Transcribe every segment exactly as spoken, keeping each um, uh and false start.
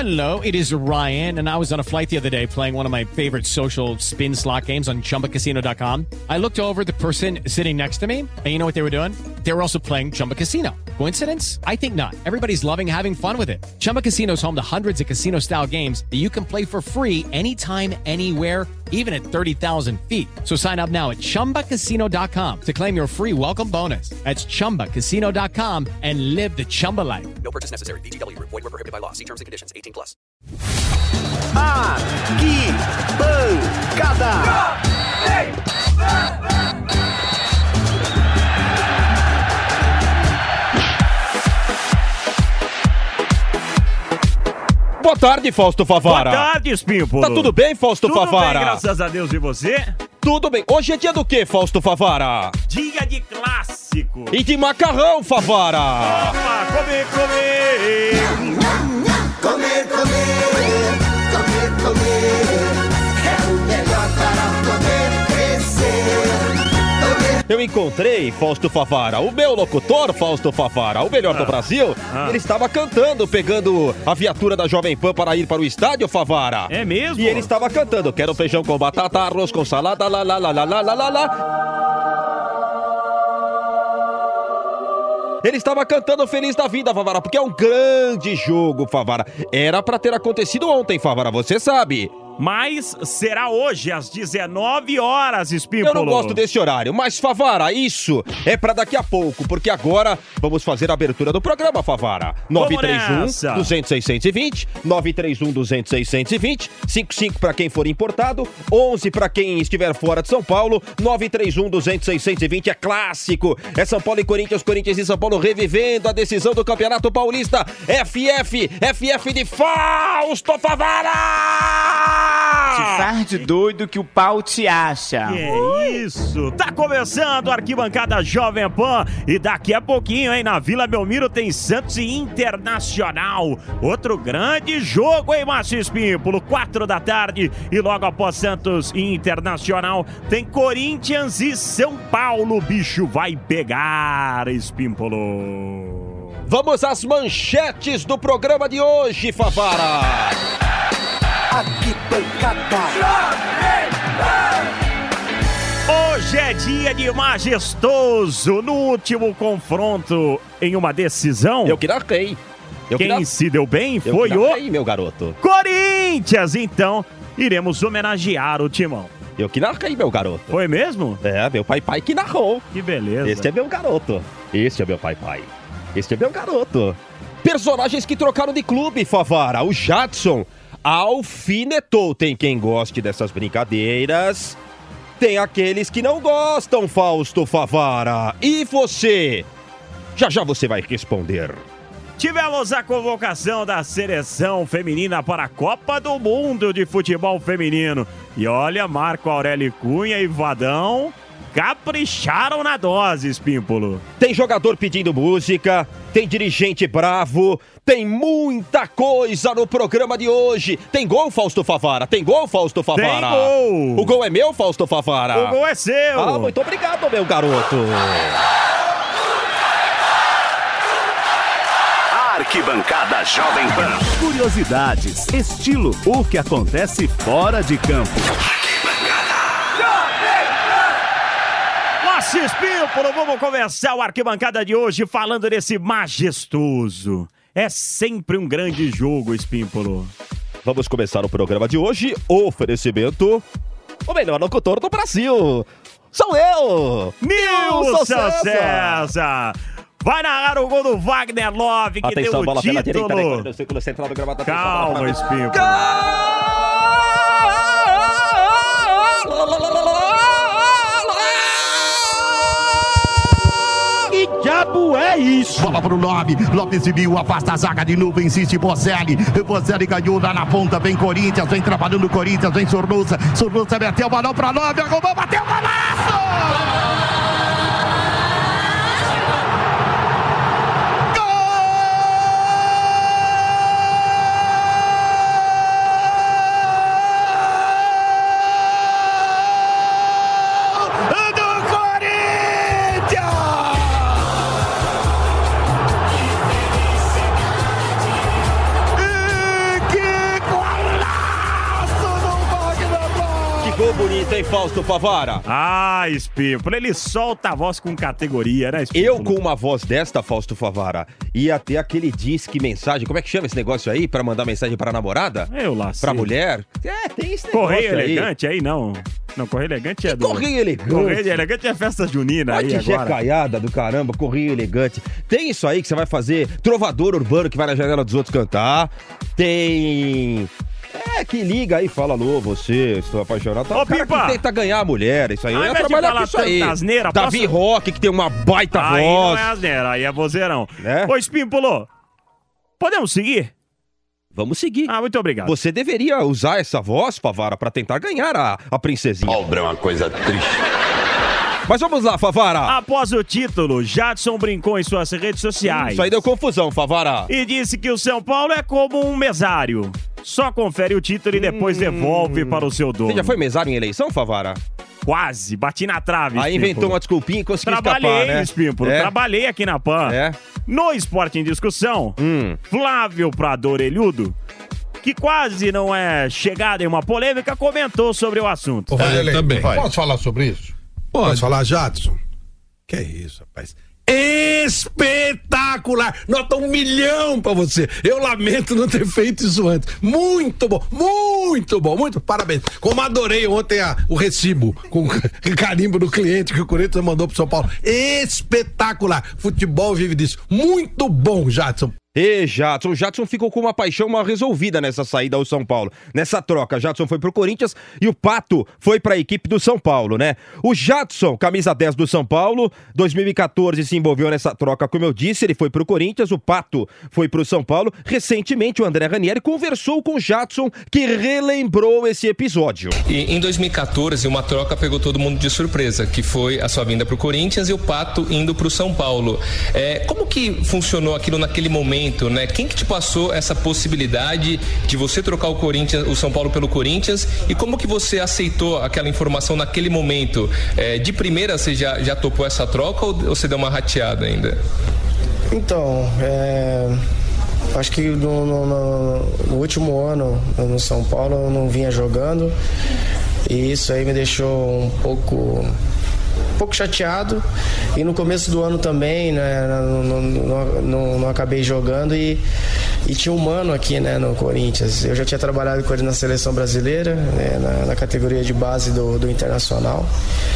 Hello, it is Ryan, and I was on a flight the other day playing one of my favorite social spin slot games on Chumba Casino dot com. I looked over at the person sitting next to me, and you know what they were doing? They were also playing Chumba Casino. Coincidence? I think not. Everybody's loving having fun with it. Chumba Casino is home to hundreds of casino-style games that you can play for free anytime, anywhere, even at thirty thousand feet. So sign up now at Chumba Casino dot com to claim your free welcome bonus. That's Chumba Casino dot com and live the Chumba life. No purchase necessary. V G W. Void where prohibited by law. See terms and conditions. eighteen plus. Arquibancada. Boa tarde, Fausto Favara. Boa tarde, Espímpolo. Tá tudo bem, Fausto tudo Favara? Tudo bem, graças a Deus. E você? Tudo bem. Hoje é dia do quê, Fausto Favara? Dia de clássico. E de macarrão, Favara. Opa, comer, comer. Comer, comer, comer, comer. É o melhor para poder crescer. Eu encontrei, Fausto Favara, o meu locutor, Fausto Favara, o melhor ah, do Brasil. Ah. Ele estava cantando, pegando a viatura da Jovem Pan para ir para o estádio, Favara. É mesmo? E ele estava cantando, quero feijão com batata, arroz com salada, lá, lá, lá, lá, lá, lá, lá, lá. Ele estava cantando feliz da vida, Favara, porque é um grande jogo, Favara. Era para ter acontecido ontem, Favara, você sabe. Mas será hoje, às dezenove horas, Espímpolo. Eu não gosto desse horário, mas, Favara, isso é pra daqui a pouco, porque agora vamos fazer a abertura do programa, Favara. nove três um, dois zero zero, seis dois zero, nove três um, dois zero zero, seis dois zero, cinco cinco pra quem for importado, onze pra quem estiver fora de São Paulo, nove três um, dois zero zero, seis dois zero, é clássico. É São Paulo e Corinthians, Corinthians e São Paulo revivendo a decisão do Campeonato Paulista. F F, F F de Fausto Favara! Te faz de doido que o pau te acha. Que é isso? Tá começando a Arquibancada Jovem Pan e daqui a pouquinho, hein, na Vila Belmiro tem Santos e Internacional. Outro grande jogo, hein, Márcio Espímpolo? Quatro da tarde e logo após Santos e Internacional tem Corinthians e São Paulo. O bicho vai pegar, Espímpolo. Vamos às manchetes do programa de hoje, Favara. Hoje é dia de majestoso. No último confronto em uma decisão, eu que narrei. Eu Quem que nar... se deu bem eu foi que narrei, o meu garoto. Corinthians. Então, iremos homenagear o timão. Eu que narrei, meu garoto. Foi mesmo? É, meu pai pai que narrou. Que beleza. Este é meu garoto. Este é meu pai pai. Este é meu garoto. Personagens que trocaram de clube, Favara. O Jadson alfinetou. Tem quem goste dessas brincadeiras, tem aqueles que não gostam, Fausto Favara. E você? Já já você vai responder. Tivemos a convocação da seleção feminina para a Copa do Mundo de Futebol Feminino. E olha, Marco Aurélio Cunha e Vadão capricharam na dose, Espímpolo. Tem jogador pedindo música, tem dirigente bravo, tem muita coisa no programa de hoje. Tem gol, Fausto Favara? Tem gol, Fausto Favara? Tem gol! O gol é meu, Fausto Favara? O gol é seu! Ah, muito obrigado, meu garoto! Arquibancada Jovem Pan. Curiosidades, estilo, o que acontece fora de campo. Nossa, Espímpolo, vamos começar o Arquibancada de hoje falando desse majestoso. É sempre um grande jogo, Espímpolo. Vamos começar o programa de hoje. Oferecimento: o melhor locutor do Brasil. Sou eu, Nilson César. César. Vai narrar o gol do Wagner Love, que Atenção, deu o bola título. Pela direita, no círculo central do gramado. Calma, Espímpolo. Que diabo é isso? Bola pro Lopes, Lopes subiu, afasta a zaga de novo, insiste Bocelli, Bocelli ganhou lá na ponta, vem Corinthians, vem trabalhando o Corinthians, vem Sornosa, Sornosa meteu o balão pra Lopes, arrumou, bateu o golaço! Que ficou bonito, hein, Fausto Favara? Ah, Espímpolo, ele solta a voz com categoria, né, Espímpolo? Eu, com uma voz desta, Fausto Favara, ia ter aquele disque mensagem, como é que chama esse negócio aí, pra mandar mensagem pra namorada? Eu lá sei. Pra mulher? É, tem esse negócio Correio aí. elegante aí, não. Não, correio elegante é do... Correio elegante. Correio elegante é festa junina aí Pode agora. caiada do caramba, correio elegante. Tem isso aí que você vai fazer, trovador urbano que vai na janela dos outros cantar. Tem... É, que liga aí, fala, alô, você, estou apaixonado. Tá, Ô, o cara Pipa! que tenta ganhar a mulher, isso aí. Ao Eu ia invés de trabalhar falar com isso aí. tanta asneira, Davi posso- Roque, que tem uma baita Aí voz. não é asneira, aí é vozeirão. Né? Ô, Espímpolo, podemos seguir? Vamos seguir. Ah, muito obrigado. Você deveria usar essa voz, Favara, pra tentar ganhar a, a princesinha. Pobre é uma coisa triste. Mas vamos lá, Favara. Após o título, Jadson brincou em suas redes sociais. Isso aí deu confusão, Favara. E disse que o São Paulo é como um mesário. Só confere o título e depois devolve para o seu dono. Você já foi mesário em eleição, Favara? Quase, bati na trave. Aí Espímpolo. inventou uma desculpinha e conseguiu Trabalhei, escapar, né? Espímpolo, É? trabalhei aqui na Pan. É? No Esporte em Discussão, Hum. Flávio Prado Orelhudo, que quase não é chegado em uma polêmica, comentou sobre o assunto. Ô, Vanderlei, também. posso falar sobre isso? Pode. Posso falar, Jadson? Que é isso, rapaz? Espetacular! Nota um milhão pra você. Eu lamento não ter feito isso antes. Muito bom, muito bom, muito parabéns. Como adorei ontem a, o recibo com o carimbo do cliente que o Corinthians mandou pro São Paulo. Espetacular! Futebol vive disso. Muito bom, Jadson. E Jadson, o Jadson ficou com uma paixão mal resolvida nessa saída ao São Paulo. Nessa troca, Jadson foi pro Corinthians e o Pato foi pra equipe do São Paulo, né? O Jadson, camisa dez do São Paulo, dois mil e catorze se envolveu nessa troca, como eu disse, ele foi pro Corinthians, o Pato foi pro São Paulo. Recentemente, o André Ranieri conversou com o Jadson, que relembrou esse episódio. E em dois mil e catorze, uma troca pegou todo mundo de surpresa, que foi a sua vinda pro Corinthians e o Pato indo pro São Paulo. É, como que funcionou aquilo naquele momento? Né? Quem que te passou essa possibilidade de você trocar o Corinthians, o São Paulo pelo Corinthians, e como que você aceitou aquela informação naquele momento? É, de primeira você já, já topou essa troca ou você deu uma rateada ainda? Então, é, acho que no, no, no, no último ano no São Paulo eu não vinha jogando e isso aí me deixou um pouco... um pouco chateado, e no começo do ano também, né, não, não, não, não, não acabei jogando e, e tinha um mano aqui, né, no Corinthians. Eu já tinha trabalhado com ele na seleção brasileira, né, na, na categoria de base do, do Internacional,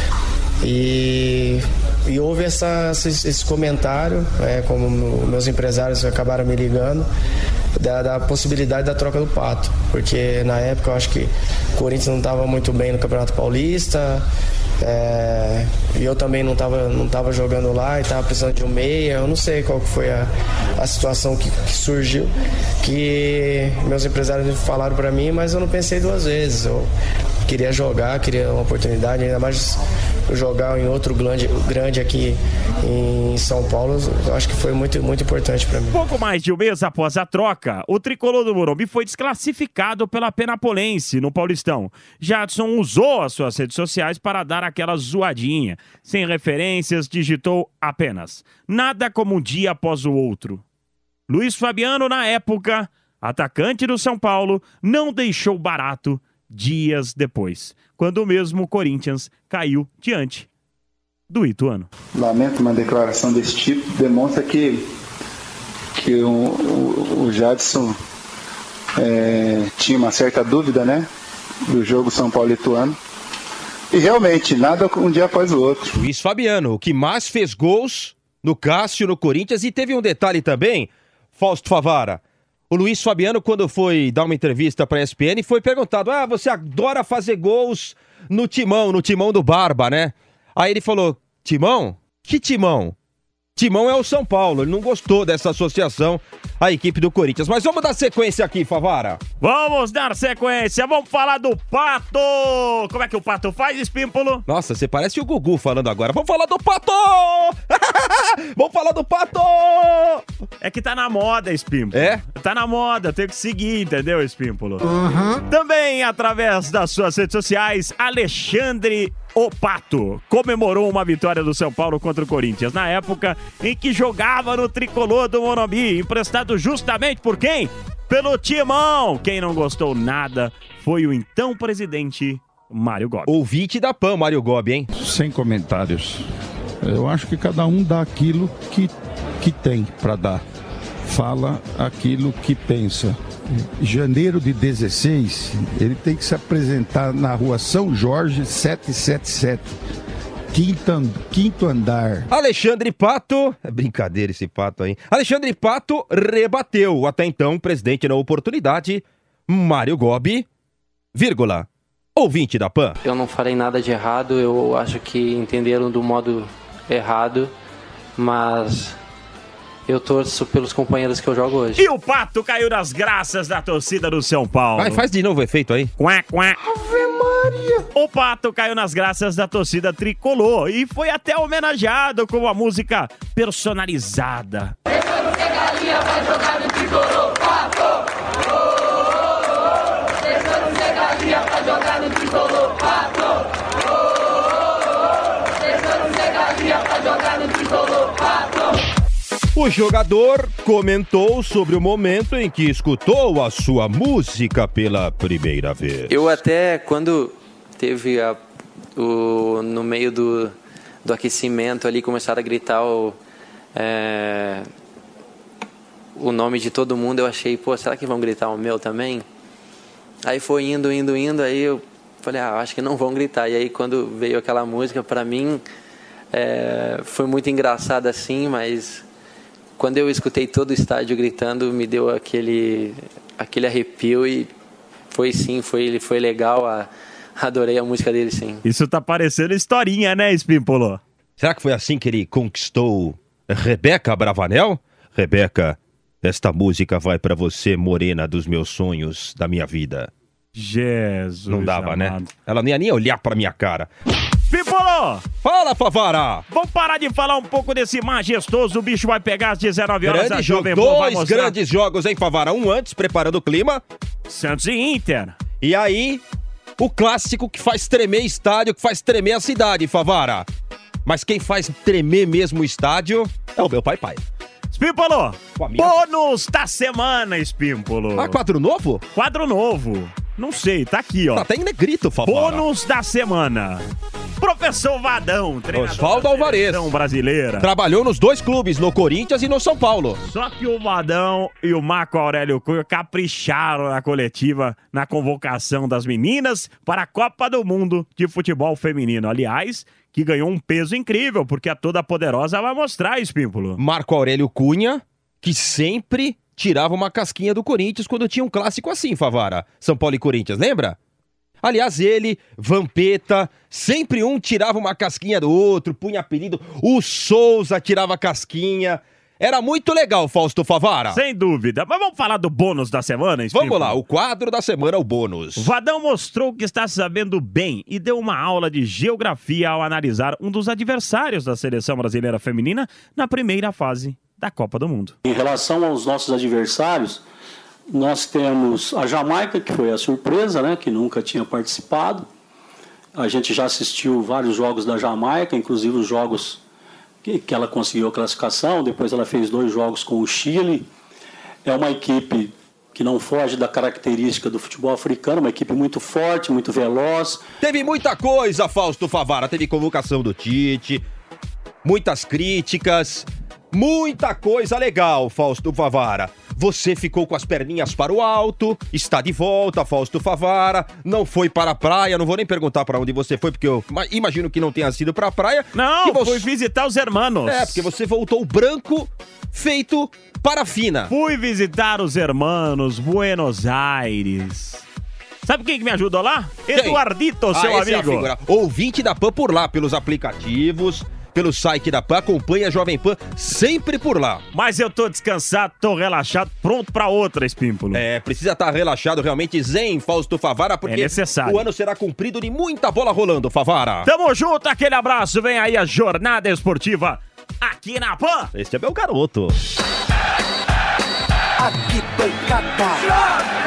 e, e houve essa, esse, esse comentário, né, como meus empresários acabaram me ligando, Da, da possibilidade da troca do Pato, porque na época eu acho que o Corinthians não estava muito bem no Campeonato Paulista, é, e eu também não estava não tava jogando lá e estava precisando de um meia. Eu não sei qual que foi a, a situação que, que surgiu, que meus empresários falaram para mim, mas eu não pensei duas vezes. Eu queria jogar, queria uma oportunidade, ainda mais jogar em outro grande, grande aqui em São Paulo. Eu acho que foi muito, muito importante para mim. Pouco mais de um mês após a troca, o tricolor do Morumbi foi desclassificado pela Penapolense no Paulistão. Jadson usou as suas redes sociais para dar aquela zoadinha. Sem referências, digitou apenas: nada como um dia após o outro. Luiz Fabiano, na época, atacante do São Paulo, não deixou barato dias depois, quando o mesmo Corinthians caiu diante do Ituano. Lamento uma declaração desse tipo, demonstra que, que o, o, o Jadson é, tinha uma certa dúvida, né, do jogo São Paulo e Ituano. E realmente, nada um dia após o outro. Luiz Fabiano, o que mais fez gols no Cássio, no Corinthians, e teve um detalhe também, Fausto Favara. O Luiz Fabiano, quando foi dar uma entrevista para a E S P N, foi perguntado: ah, você adora fazer gols no Timão, no Timão do Barba, né? Aí ele falou: Timão? Que Timão? Timão é o São Paulo. Ele não gostou dessa associação à equipe do Corinthians. Mas vamos dar sequência aqui, Favara. Vamos dar sequência. Vamos falar do Pato. Como é que o Pato faz, Espímpolo? Nossa, você parece o Gugu falando agora. Vamos falar do Pato! Vamos falar do Pato! É que tá na moda, Espímpolo. É? Tá na moda, tem que seguir, entendeu, Espímpolo? Uhum. Também, através das suas redes sociais, Alexandre O Pato comemorou uma vitória do São Paulo contra o Corinthians, na época em que jogava no tricolor do Morumbi, emprestado justamente por quem? Pelo Timão. Quem não gostou nada foi o então presidente Mário Gobi. Ouvinte da Pan, Mário Gobi, hein? Sem comentários. Eu acho que cada um dá aquilo que, que tem para dar. Fala aquilo que pensa. Janeiro de dezesseis, ele tem que se apresentar na rua São Jorge setecentos e setenta e sete. Quinto, quinto andar. Alexandre Pato, é brincadeira esse Pato aí. Alexandre Pato rebateu, até então, presidente na oportunidade, Mário Gobi, vírgula, ouvinte da Pan. Eu não falei nada de errado, eu acho que entenderam do modo errado, mas eu torço pelos companheiros que eu jogo hoje. E o Pato caiu nas graças da torcida do São Paulo. Vai, faz de novo o efeito aí. Quá, quá. Ave Maria. O Pato caiu nas graças da torcida tricolor e foi até homenageado com uma música personalizada. Deixando ser galinha, vai jogar no tricolor, Pato! Deixando ser galinha, vai jogar no tricolor, Pato! Deixando ser galinha, vai jogar no tricolor, Pato! O jogador comentou sobre o momento em que escutou a sua música pela primeira vez. Eu até, quando teve a, o, no meio do, do aquecimento ali, começaram a gritar o, é, o nome de todo mundo, eu achei, pô, será que vão gritar o meu também? Aí foi indo, indo, indo, aí eu falei, ah, acho que não vão gritar. E aí quando veio aquela música, pra mim, é, foi muito engraçado assim, mas... Quando eu escutei todo o estádio gritando, me deu aquele, aquele arrepio e foi sim, foi, foi legal, a, adorei a música dele sim. Isso tá parecendo historinha, né, Espímpolo? Será que foi assim que ele conquistou Rebeca Bravanel? Rebeca, esta música vai pra você, morena dos meus sonhos, da minha vida. Jesus. Não dava, amado. né? Ela nem ia nem olhar pra minha cara. Pipolo! Fala, Favara! Vamos parar de falar um pouco desse majestoso. O bicho vai pegar às dezenove horas. Grande jogo, dois grandes jogos, hein, Favara? Um antes, preparando o clima. Santos e Inter. E aí, o clássico que faz tremer estádio, que faz tremer a cidade, Favara. Mas quem faz tremer mesmo o estádio é o meu pai pai. Espímpolo! Bônus da semana, Espímpolo. Ah, quadro novo? Quadro novo. Não sei, tá aqui, ó. Tá até em negrito, Favara. Bônus da semana. Professor Vadão, treinador Osvaldo Alvarez, brasileira. Trabalhou nos dois clubes, no Corinthians e no São Paulo. Só que o Vadão e o Marco Aurélio Cunha capricharam na coletiva, na convocação das meninas para a Copa do Mundo de Futebol Feminino. Aliás, que ganhou um peso incrível, porque a Toda Poderosa vai mostrar, Espímpolo. Marco Aurélio Cunha, que sempre tirava uma casquinha do Corinthians quando tinha um clássico assim, Favara. São Paulo e Corinthians, lembra? Aliás, ele, Vampeta, sempre um tirava uma casquinha do outro, punha apelido. O Souza tirava casquinha. Era muito legal, Fausto Favara. Sem dúvida. Mas vamos falar do bônus da semana, Espímpolo? Vamos lá, o quadro da semana é o bônus. Vadão mostrou que está sabendo bem e deu uma aula de geografia ao analisar um dos adversários da seleção brasileira feminina na primeira fase da Copa do Mundo. Em relação aos nossos adversários, nós temos a Jamaica, que foi a surpresa, né, que nunca tinha participado. A gente já assistiu vários jogos da Jamaica, inclusive os jogos que, que ela conseguiu a classificação. Depois ela fez dois jogos com o Chile. É uma equipe que não foge da característica do futebol africano, uma equipe muito forte, muito veloz. Teve muita coisa, Fausto Favara. Teve convocação do Tite, muitas críticas, muita coisa legal, Fausto Favara. Você ficou com as perninhas para o alto, está de volta, Fausto Favara, não foi para a praia, não vou nem perguntar para onde você foi, porque eu imagino que não tenha sido para a praia. Não, você... fui visitar os hermanos. É, porque você voltou branco, feito parafina. Fui visitar os hermanos, Buenos Aires. Sabe quem que me ajudou lá? Quem? Eduardito, seu ah, amigo. É a figura. Ouvinte da Pan por lá, pelos aplicativos, pelo site da Pan, acompanha a Jovem Pan sempre por lá. Mas eu tô descansado, tô relaxado, pronto pra outra, Espímpolo. É, precisa estar relaxado, realmente zen, Fausto Favara, porque é necessário. O ano será cumprido de muita bola rolando, Favara. Tamo junto, aquele abraço, vem aí a jornada esportiva aqui na Pan. Este é meu garoto. Arquibancada.